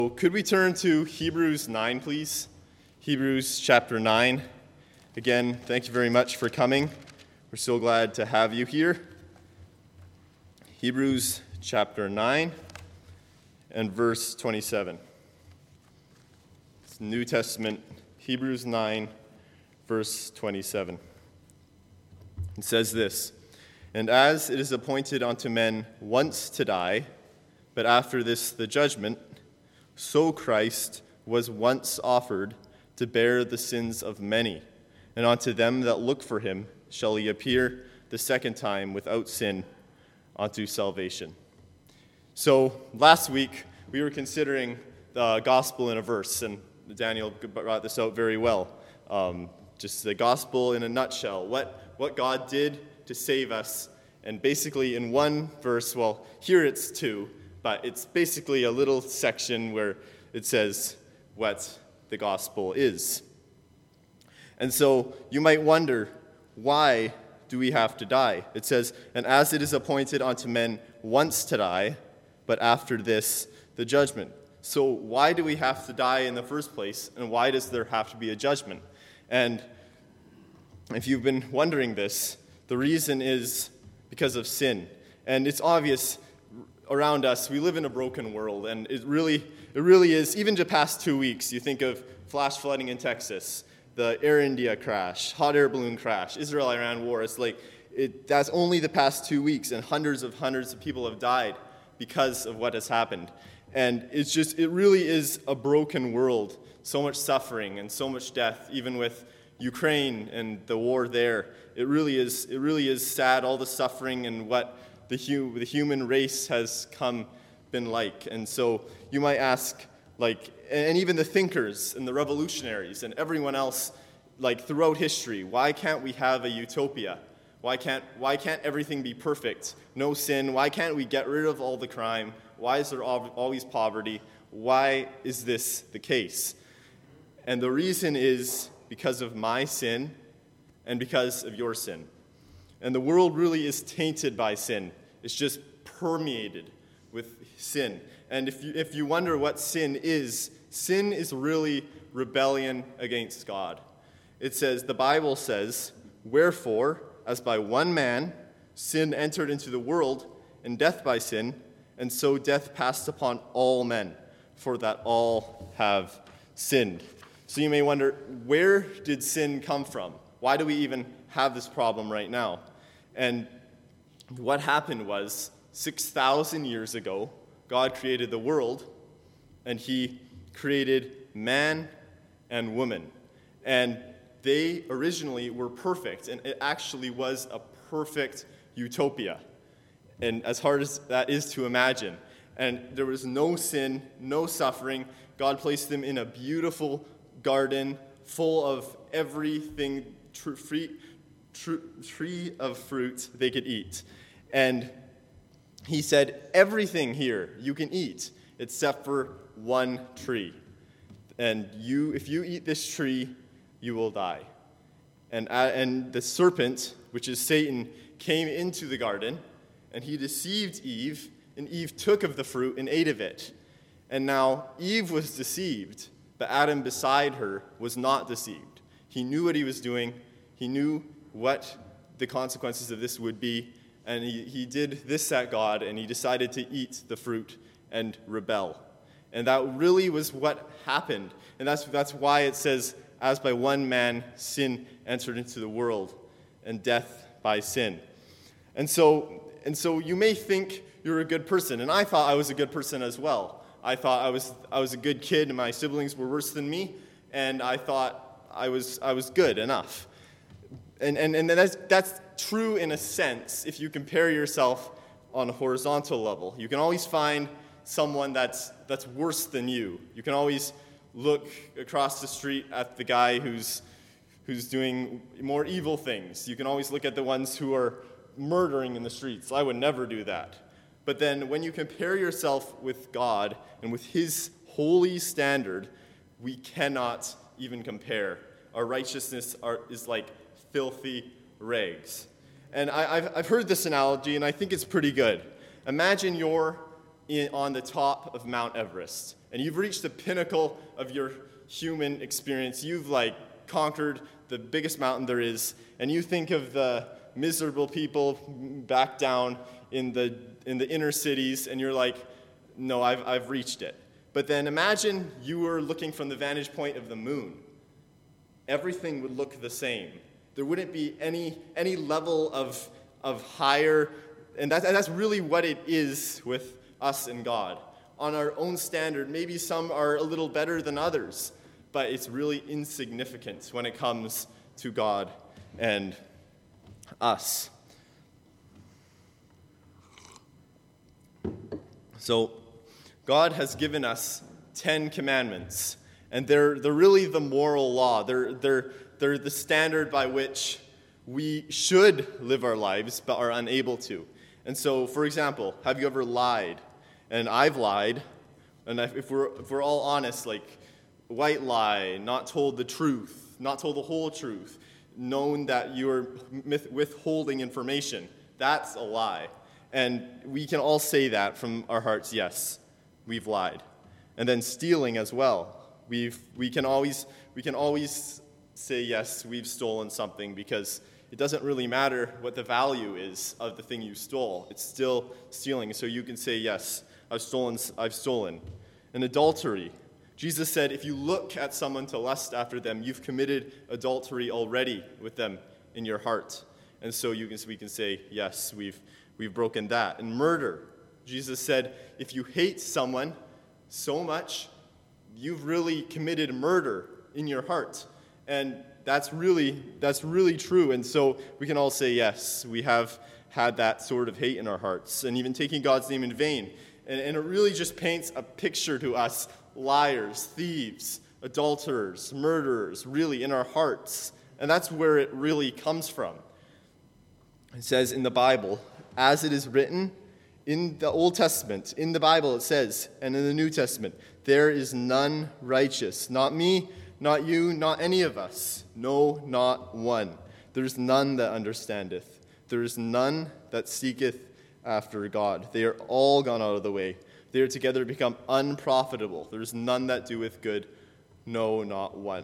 Could we turn to Hebrews 9, please? Hebrews chapter 9. Again, thank you very much for coming. We're so glad to have you here. Hebrews chapter 9 and verse 27. It's New Testament, Hebrews 9, verse 27. It says this, "And as it is appointed unto men once to die, but after this the judgment, so Christ was once offered to bear the sins of many, and unto them that look for him shall he appear the second time without sin unto salvation." So last week we were considering the gospel in a verse, and Daniel brought this out very well. Just the gospel in a nutshell, what God did to save us. And basically in one verse, well, here it's two, but it's basically a little section where it says what the gospel is. And so you might wonder, why do we have to die? It says, "And as it is appointed unto men once to die, but after this the judgment." So why do we have to die in the first place, and why does there have to be a judgment? And if you've been wondering this, the reason is because of sin. And it's obvious around us, we live in a broken world, and it really is. Even the past 2 weeks, you think of flash flooding in Texas, the Air India crash, hot air balloon crash, Israel-Iran war. It's like, that's only the past 2 weeks, and hundreds of people have died because of what has happened. And it really is a broken world. So much suffering and so much death, even with Ukraine and the war there. It really is sad, all the suffering and what the human race has been like. And so you might ask, and even the thinkers and the revolutionaries and everyone else, throughout history, why can't we have a utopia? Why can't everything be perfect? No sin. Why can't we get rid of all the crime? Why is there always poverty? Why is this the case? And the reason is because of my sin and because of your sin. And the world really is tainted by sin. It's just permeated with sin. And if you wonder what sin is really rebellion against God. The Bible says, "Wherefore, as by one man sin entered into the world, and death by sin, and so death passed upon all men, for that all have sinned." So you may wonder, where did sin come from? Why do we even have this problem right now? And what happened was, 6,000 years ago, God created the world, and he created man and woman. And they originally were perfect, and it actually was a perfect utopia. And as hard as that is to imagine, and there was no sin, no suffering. God placed them in a beautiful garden full of everything, tree of fruit they could eat. And he said, everything here you can eat except for one tree. And if you eat this tree, you will die. And the serpent, which is Satan, came into the garden, and he deceived Eve, and Eve took of the fruit and ate of it. And now Eve was deceived, but Adam beside her was not deceived. He knew what he was doing. He knew what the consequences of this would be, and he did this at God, and he decided to eat the fruit and rebel. And that really was what happened. And that's why it says, "As by one man sin entered into the world, and death by sin." And so you may think you're a good person, and I thought I was a good person as well. I thought I was a good kid, and my siblings were worse than me, and I thought I was good enough. And that's true in a sense if you compare yourself on a horizontal level. You can always find someone that's worse than you. You can always look across the street at the guy who's doing more evil things. You can always look at the ones who are murdering in the streets. I would never do that. But then when you compare yourself with God and with his holy standard, we cannot even compare. Our righteousness is like filthy rags. And I've heard this analogy, and I think it's pretty good. Imagine you're on the top of Mount Everest, and you've reached the pinnacle of your human experience. You've conquered the biggest mountain there is, and you think of the miserable people back down in the inner cities, and you're like, no, I've reached it. But then imagine you were looking from the vantage point of the moon. Everything would look the same. There wouldn't be any level of higher, and that's really what it is with us and God. On our own standard, maybe some are a little better than others, but it's really insignificant when it comes to God and us. So, God has given us 10 commandments, and they're really the moral law. They're the standard by which we should live our lives, but are unable to. And so, for example, have you ever lied? And I've lied, and if we're all honest, white lie, not told the truth, not told the whole truth, known that you're withholding information, that's a lie. And we can all say that from our hearts, yes, we've lied. And then stealing as well. We can always say, yes, we've stolen something, because it doesn't really matter what the value is of the thing you stole. It's still stealing. So you can say, yes, I've stolen. And adultery. Jesus said, if you look at someone to lust after them, you've committed adultery already with them in your heart. And so we can say, yes, we've broken that. And murder. Jesus said, if you hate someone so much, you've really committed murder in your heart. And that's really true. And so we can all say, yes, we have had that sort of hate in our hearts. And even taking God's name in vain. And it really just paints a picture to us, liars, thieves, adulterers, murderers, really in our hearts. And that's where it really comes from. It says in the Bible, as it is written in the Old Testament, in the Bible it says, and in the New Testament, there is none righteous. Not me, not you, not any of us. No, not one. There's none that understandeth. There is none that seeketh after God. They are all gone out of the way. They are together become unprofitable. There is none that doeth good. No, not one.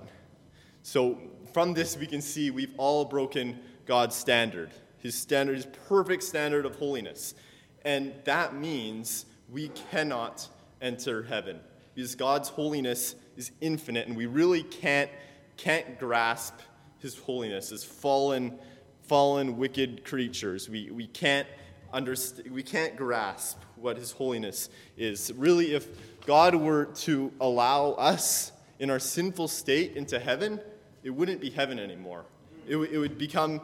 So from this we can see we've all broken God's standard. His standard, his perfect standard of holiness. And that means we cannot enter heaven. Because God's holiness is infinite, and we really can't grasp his holiness as fallen, wicked creatures. We can't understand. We can't grasp what his holiness is. Really, if God were to allow us in our sinful state into heaven, it wouldn't be heaven anymore. It would become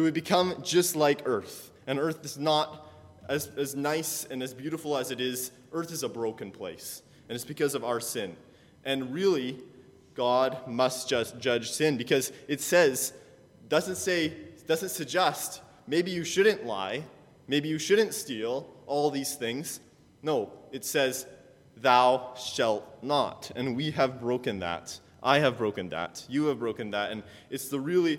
just like earth. And earth is not as nice and as beautiful as it is. Earth is a broken place. And it's because of our sin. And really, God must just judge sin, because it doesn't suggest maybe you shouldn't lie, maybe you shouldn't steal, all these things. No, it says, thou shalt not. And we have broken that. I have broken that. You have broken that. And it really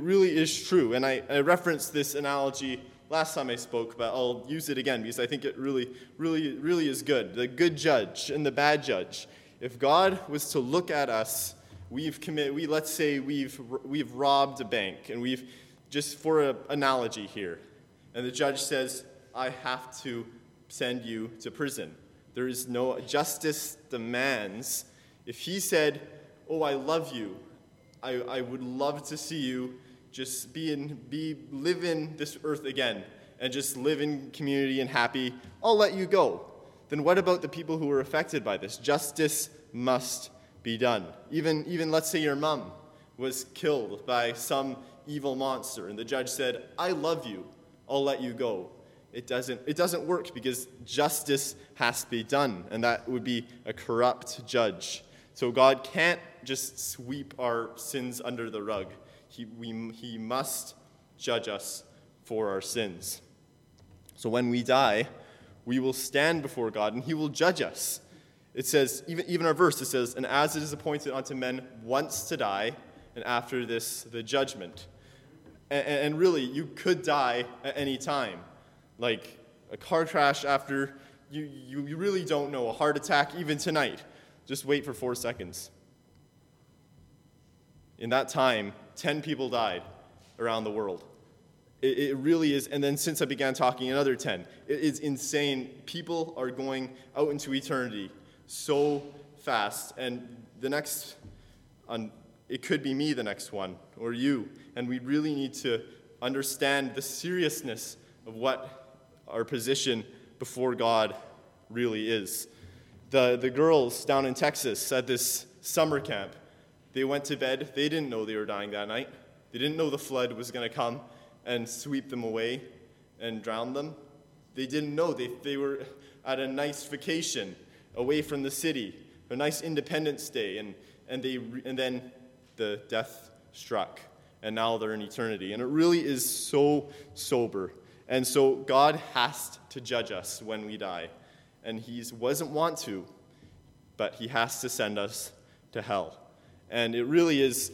is true. And I referenced this analogy last time I spoke, but I'll use it again because I think it really is good. The good judge and the bad judge. If God was to look at us, let's say we've robbed a bank, and we've, just for an analogy here, and the judge says, I have to send you to prison. There is no justice demands. If he said, oh, I love you, I would love to see you just live in this earth again and just live in community and happy, I'll let you go. Then what about the people who were affected by this? Justice must be done. Even let's say your mom was killed by some evil monster, and the judge said, I love you, I'll let you go. It doesn't work, because justice has to be done, and that would be a corrupt judge. So God can't just sweep our sins under the rug. He must judge us for our sins. So when we die, we will stand before God, and he will judge us. It says, even our verse, it says, and as it is appointed unto men once to die, and after this, the judgment. And really, you could die at any time. Like a car crash after you really don't know. A heart attack, even tonight. Just wait for 4 seconds. In that time, 10 people died around the world. It really is. And then since I began talking, another 10. It is insane. People are going out into eternity so fast. And the next, it could be me, the next one, or you. And we really need to understand the seriousness of what our position before God really is. The girls down in Texas at this summer camp, they went to bed. They didn't know they were dying that night. They didn't know the flood was going to come and sweep them away and drown them. They didn't know. They were at a nice vacation away from the city, a nice Independence Day, and then the death struck, and now they're in eternity. And it really is so sober. And so God has to judge us when we die. And he doesn't want to, but he has to send us to hell. And it really is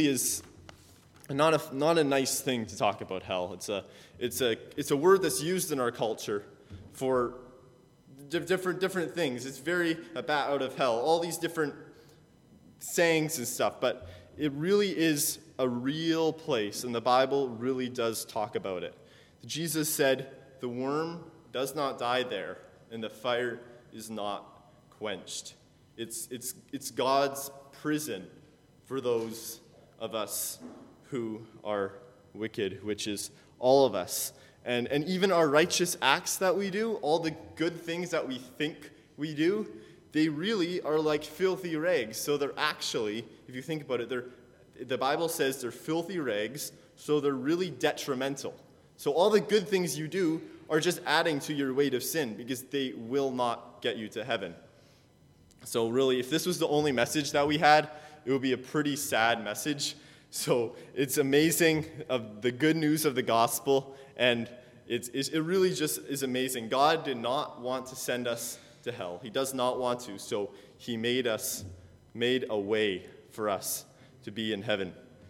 not a nice thing to talk about hell. It's a word that's used in our culture for different things. It's very a bat out of hell, all these different sayings and stuff, but it really is a real place, and the Bible really does talk about it. Jesus said, "The worm does not die there, and the fire is not quenched." It's God's prison for those of us who are wicked, which is all of us. And even our righteous acts that we do, all the good things that we think we do, they really are like filthy rags. So they're actually, if you think about it, the Bible says they're filthy rags, so they're really detrimental. So all the good things you do are just adding to your weight of sin because they will not get you to heaven. So really, if this was the only message that we had, it would be a pretty sad message. So it's amazing of the good news of the gospel, and it really just is amazing. God did not want to send us to hell. He does not want to, so he made a way for us to be in heaven.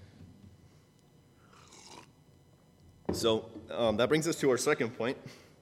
So that brings us to our second point,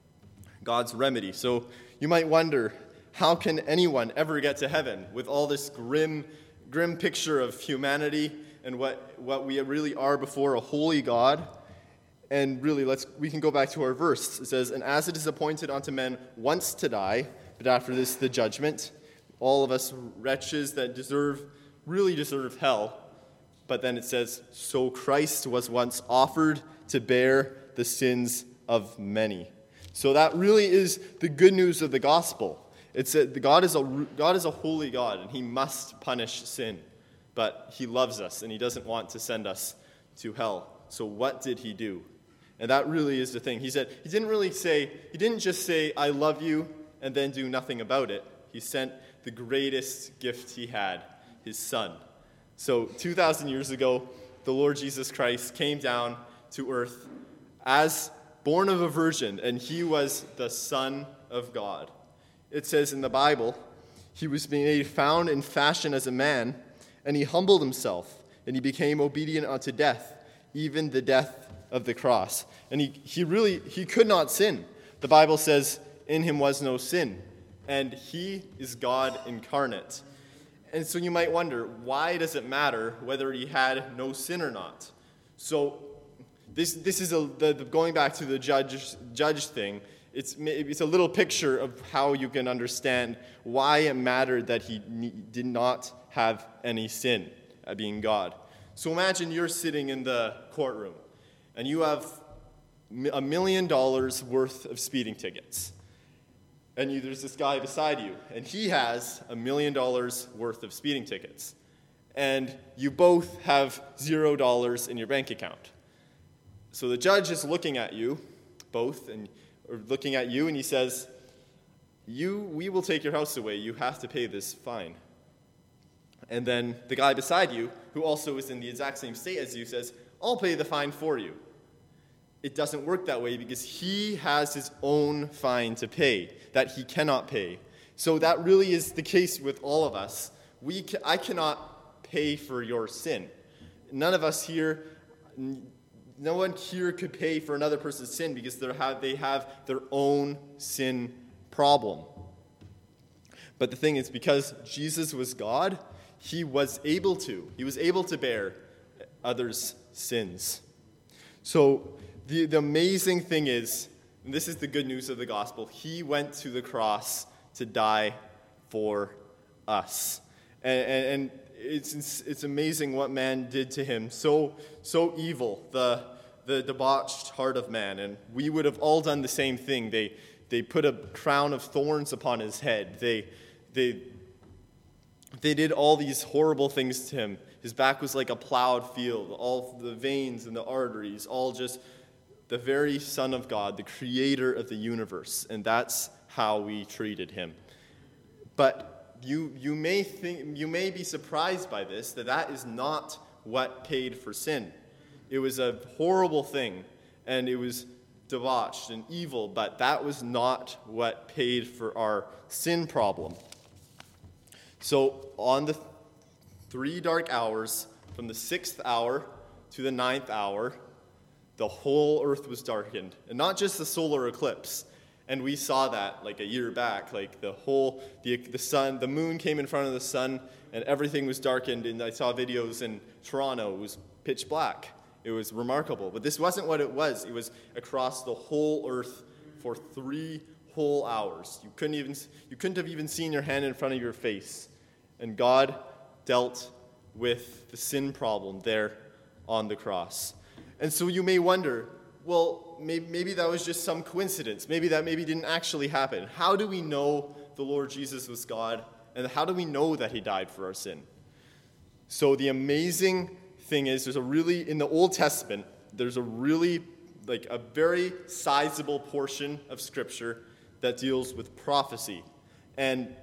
God's remedy. So you might wonder, how can anyone ever get to heaven with all this grim picture of humanity and what we really are before a holy God? And really, we can go back to our verse. It says, "And as it is appointed unto men once to die, but after this the judgment." All of us wretches that really deserve hell. But then it says, "So Christ was once offered to bear the sins of many." So that really is the good news of the gospel. It's that God is a holy God, and he must punish sin. But he loves us, and he doesn't want to send us to hell. So what did he do? And that really is the thing. He didn't just say, "I love you," and then do nothing about it. He sent the greatest gift he had, his son. So 2,000 years ago, the Lord Jesus Christ came down to earth as born of a virgin, and he was the Son of God. It says in the Bible, he was made found in fashion as a man, and he humbled himself, and he became obedient unto death, even the death of the cross. And he could not sin. The Bible says, "In him was no sin," and he is God incarnate. And so you might wonder, why does it matter whether he had no sin or not? So this is going back to the judge thing. It's a little picture of how you can understand why it mattered that he did not have any sin, being God. So imagine you're sitting in the courtroom, and you have $1 million worth of speeding tickets. And there's this guy beside you, and he has $1 million worth of speeding tickets. And you both have $0 in your bank account. So the judge is looking at you, and he says, we will take your house away. You have to pay this fine. And then the guy beside you, who also is in the exact same state as you, says, "I'll pay the fine for you." It doesn't work that way because he has his own fine to pay that he cannot pay. So that really is the case with all of us. I cannot pay for your sin. No one here could pay for another person's sin because they have their own sin problem. But the thing is, because Jesus was God, he was able to bear others' sins. So the amazing thing is, and this is the good news of the gospel, he went to the cross to die for us. And it's amazing what man did to him. So evil, the debauched heart of man. And we would have all done the same thing. They put a crown of thorns upon his head. They did all these horrible things to him. His back was like a plowed field. All the veins and the arteries, all just the very Son of God, the creator of the universe. And that's how we treated him. But you may be surprised by this, that is not what paid for sin. It was a horrible thing, and it was debauched and evil, but that was not what paid for our sin problem. So on the 3 dark hours, from the 6th hour to the 9th hour, the whole earth was darkened. And not just the solar eclipse. And we saw that like a year back, like the sun, the moon came in front of the sun, and everything was darkened. And I saw videos in Toronto, it was pitch black. It was remarkable. But this wasn't what it was. It was across the whole earth for 3 whole hours. You couldn't have even seen your hand in front of your face. And God dealt with the sin problem there on the cross. And so you may wonder, well, maybe that was just some coincidence. Maybe that didn't actually happen. How do we know the Lord Jesus was God? And how do we know that he died for our sin? So the amazing thing is, in the Old Testament, there's a very sizable portion of Scripture that deals with prophecy. And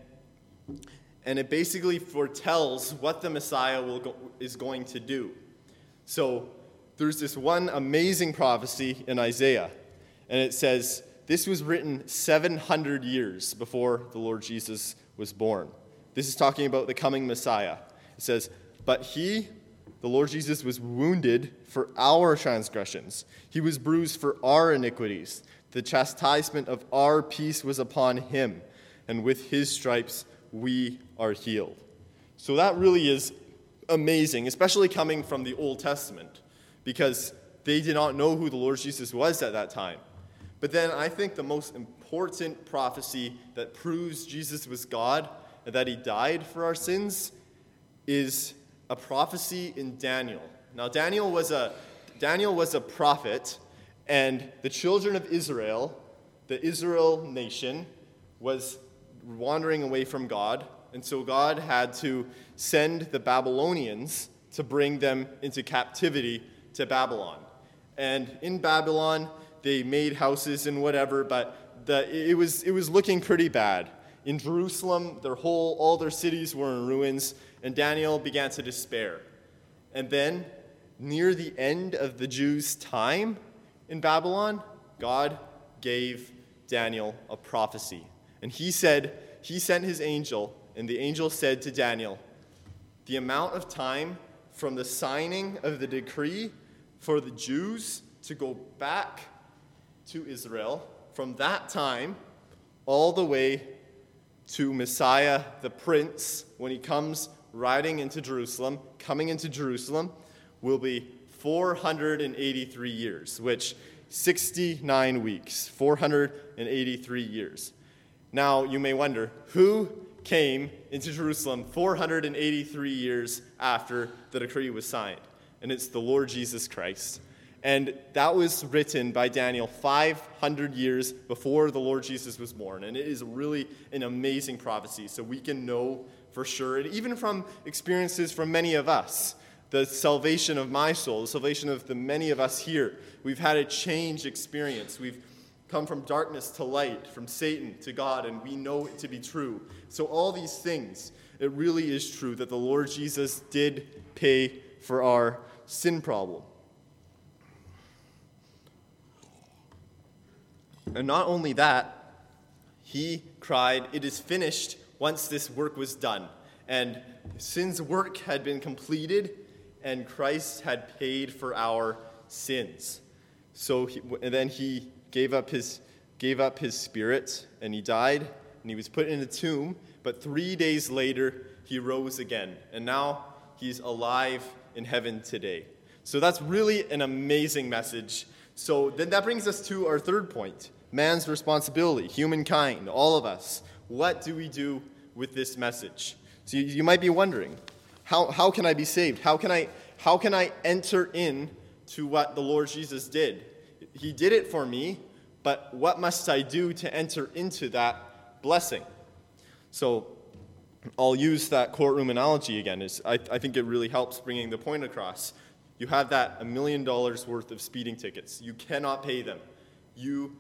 it basically foretells what the Messiah is going to do. So there's this one amazing prophecy in Isaiah, and it says, this was written 700 years before the Lord Jesus was born. This is talking about the coming Messiah. It says, but he, the Lord Jesus, was wounded for our transgressions. He was bruised for our iniquities. The chastisement of our peace was upon him, and with his stripes we are healed. So that really is amazing, especially coming from the Old Testament, because they did not know who the Lord Jesus was at that time. But then I think the most important prophecy that proves Jesus was God and that he died for our sins is a prophecy in Daniel. Now, Daniel was a prophet, and the children of Israel, the Israel nation, was wandering away from God, and so God had to send the Babylonians to bring them into captivity to Babylon. And in Babylon, they made houses and whatever, but it was looking pretty bad. In Jerusalem, all their cities were in ruins, and Daniel began to despair. And then, near the end of the Jews' time in Babylon, God gave Daniel a prophecy. And he sent his angel, and the angel said to Daniel, the amount of time from the signing of the decree for the Jews to go back to Israel, from that time all the way to Messiah the Prince, when he comes coming into Jerusalem, will be 483 years, which 69 weeks, 483 years. Now, you may wonder, who came into Jerusalem 483 years after the decree was signed? And it's the Lord Jesus Christ. And that was written by Daniel 500 years before the Lord Jesus was born. And it is really an amazing prophecy, so we can know for sure, and even from experiences from many of us, the salvation of my soul, the salvation of the many of us here, we've had a change experience. We've come from darkness to light, from Satan to God, and we know it to be true. So all these things, it really is true that the Lord Jesus did pay for our sin problem. And not only that, he cried, "It is finished," once this work was done. And sin's work had been completed, and Christ had paid for our sins. And then he gave up his spirit, and he died, and he was put in a tomb. But 3 days later, he rose again. And now he's alive in heaven today. So that's really an amazing message. So then that brings us to our third point. Man's responsibility, humankind, all of us. What do we do with this message? So you might be wondering, how can I be saved? How can I enter in to what the Lord Jesus did? He did it for me, but what must I do to enter into that blessing? So I'll use that courtroom analogy again. I think it really helps bringing the point across. You have that $1 million worth of speeding tickets. You cannot pay them. You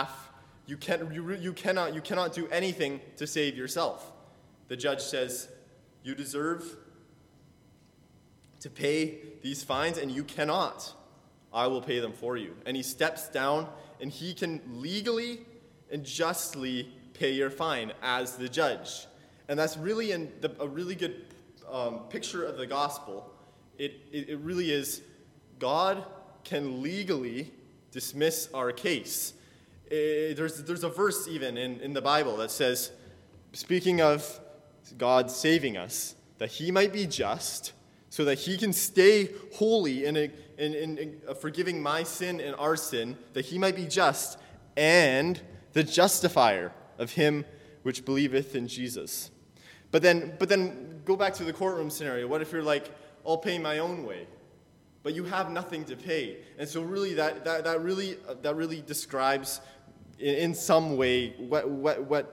cannot do anything to save yourself. The judge says, you deserve to pay these fines, and you cannot. I will pay them for you. And he steps down, and he can legally and justly pay your fine as the judge. And that's really a really good picture of the gospel. It really is, God can legally dismiss our case. There's a verse even in the Bible that says, speaking of God saving us, that he might be just, so that he can stay holy in forgiving my sin and our sin, that he might be just, and the justifier of him which believeth in Jesus. But then go back to the courtroom scenario. What if you're like, I'll pay my own way, but you have nothing to pay? And so really that really describes in some way what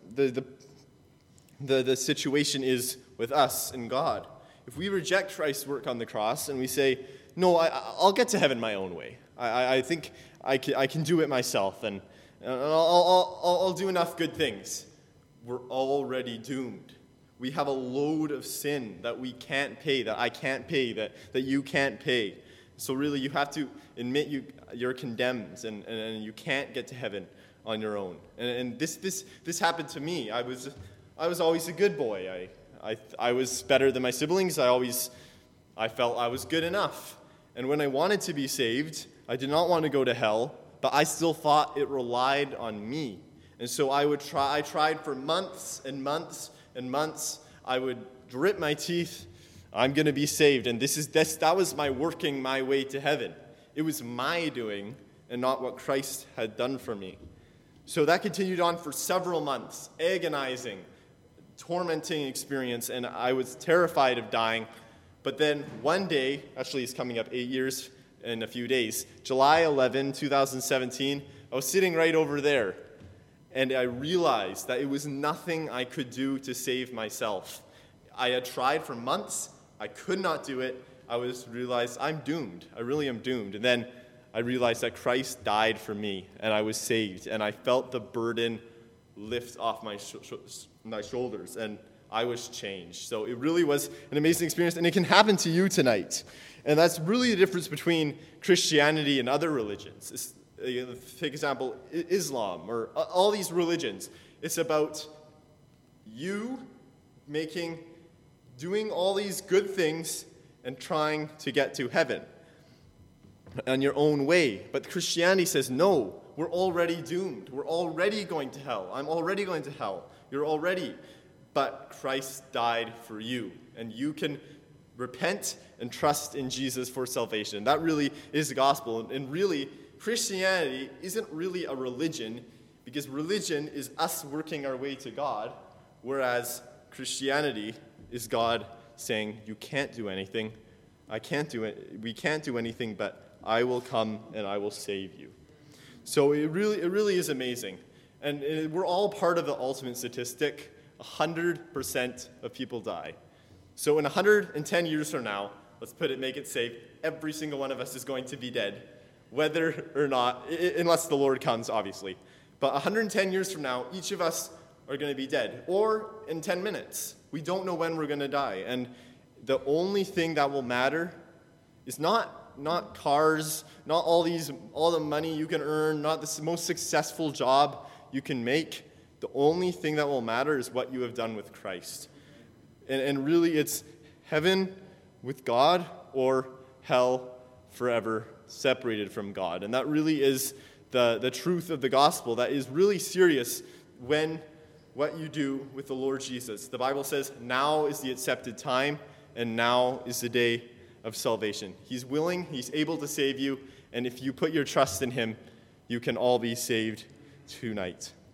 the situation is with us and God. If we reject Christ's work on the cross and we say, no, I'll get to heaven my own way. I think I can do it myself, and I'll do enough good things. We're already doomed. We have a load of sin that we can't pay, that I can't pay, that you can't pay. So really, you have to admit you're condemned, and you can't get to heaven on your own. And this happened to me. I was always a good boy. I was better than my siblings. I felt I was good enough. And when I wanted to be saved, I did not want to go to hell, but I still thought it relied on me. And so I tried for months and months and months. I would grit my teeth. I'm going to be saved. And that was my working my way to heaven. It was my doing and not what Christ had done for me. So that continued on for several months, agonizing, tormenting experience, and I was terrified of dying. But then one day, actually it's coming up 8 years in a few days, July 11, 2017, I was sitting right over there, and I realized that it was nothing I could do to save myself. I had tried for months. I could not do it. I realized I'm doomed. I really am doomed. And then I realized that Christ died for me, and I was saved, and I felt the burden lift off my shoulders, and I was changed. So it really was an amazing experience, and it can happen to you tonight. And that's really the difference between Christianity and other religions. Take example, Islam, or all these religions. It's about you doing all these good things and trying to get to heaven on your own way. But Christianity says, no, we're already doomed. We're already going to hell. I'm already going to hell. You're already. But Christ died for you, and you can repent and trust in Jesus for salvation. That really is the gospel. And really, Christianity isn't really a religion, because religion is us working our way to God, whereas Christianity is God saying, you can't do anything. I can't do it. We can't do anything, but I will come and I will save you. So it really is amazing. And we're all part of the ultimate statistic. 100% of people die. So in 110 years from now, make it safe, every single one of us is going to be dead, whether or not, unless the Lord comes, obviously. But 110 years from now, each of us are going to be dead, or in 10 minutes. We don't know when we're going to die. And the only thing that will matter is not cars, not all the money you can earn, not the most successful job you can make. The only thing that will matter is what you have done with Christ. And really, it's heaven with God or hell forever separated from God. And that really is the truth of the gospel that is really serious when what you do with the Lord Jesus. The Bible says now is the accepted time, and now is the day of salvation. He's willing, he's able to save you, and if you put your trust in him, you can all be saved tonight.